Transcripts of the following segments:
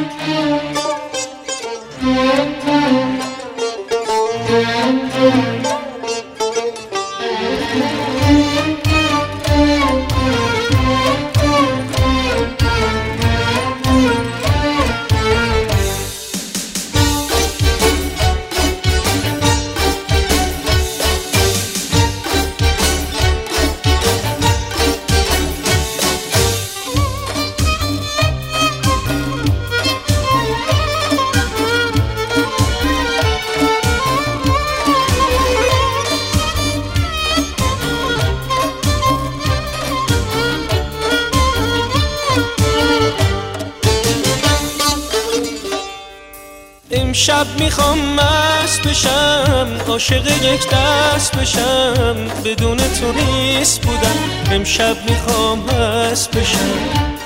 امشب میخوام مست بشم، عاشق یک دست بشم، بدون تو نیست بودم. امشب میخوام مست بشم،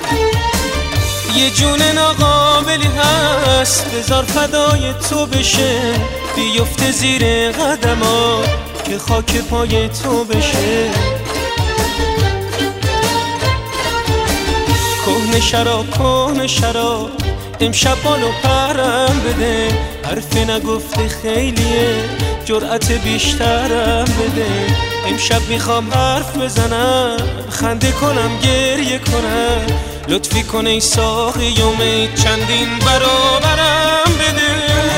یه جون ناقابلی هست بذار فدای تو بشه، بیفته زیر قدما که خاک پای تو بشه. کهنه شراب امشب بالو پرم بده، حرف نگفته خیلیه جرأت بیشترم بده. امشب میخوام حرف بزنم، خنده کنم گریه کنم، لطفی کن ای ساقی امید چندین برابرم بده.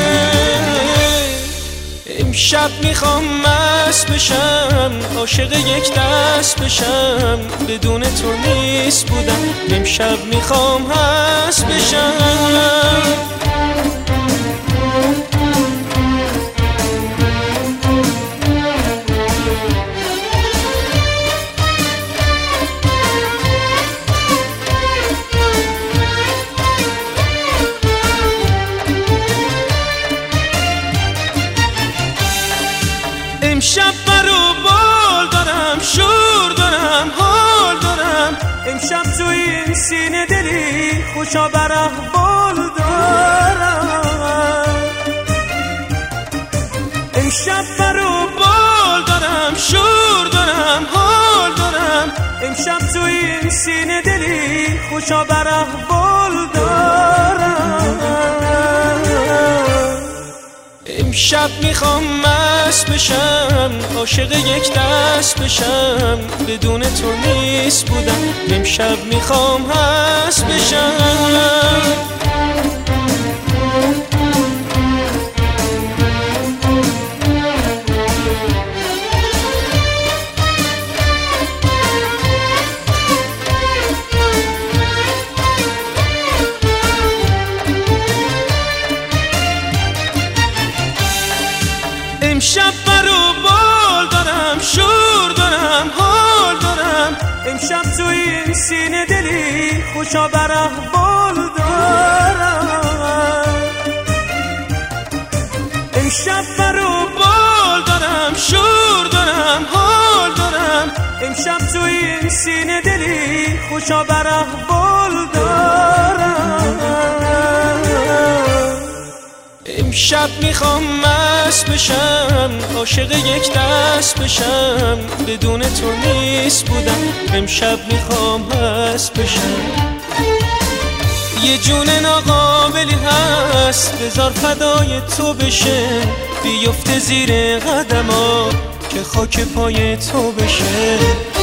امشب میخوام مست بشم، عاشق یک دست بشم، بدون تو نیست بودم. امشب میخوام مست بشم. امشب برو بال دارم، شور دارم، حال دارم. امشب تو این سینه دلی خوشا بر احوال دارم. امشب برو بال دارم، شور دارم، حال دارم. امشب تو این سینه دلی خوشا بر احوال دارم. امشب میخوام مست بشم، عاشق یک دست بشم، بدون تو نیست بودم. امشب میخوام مست بشم. امشب برو بال دارم، شور دارم، حال دارم. امشب تو این سینه دلی خوشا بر احوال دارم. امشب برو بال دارم، شور دارم، حال دارم. امشب تو این سینه دلی خوشا بر احوال دارم. امشب میخوام مست بشم، عاشق یک دست بشم، بدون تو نیست بودم. امشب میخوام مست بشم، یه جون ناقابلی هست بذار فدای تو بشه، بیفته زیر قدما که خاک پای تو بشه.